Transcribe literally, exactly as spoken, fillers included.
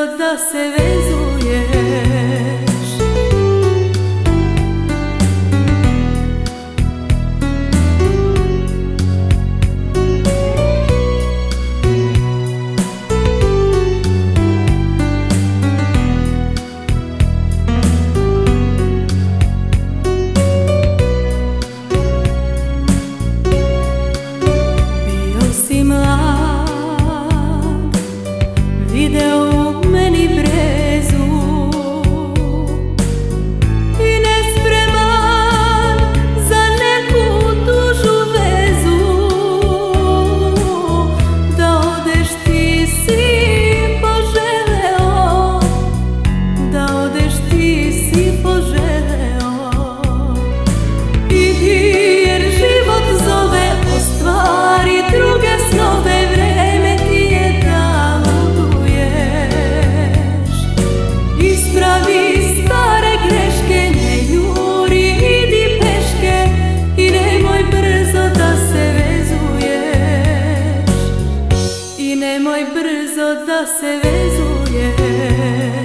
brzo da se vezuješ. Video u meni brezu i nespreman za neku tužu vezu. Da odeš ti si poželeo, da odeš ti si poželeo. Idi jer život zove, ostvari druge snove. Vreme ti je da ispravi stare greške, ne juri, idi peške i nemoj brzo da se vezuješ. I nemoj brzo da se vezuješ.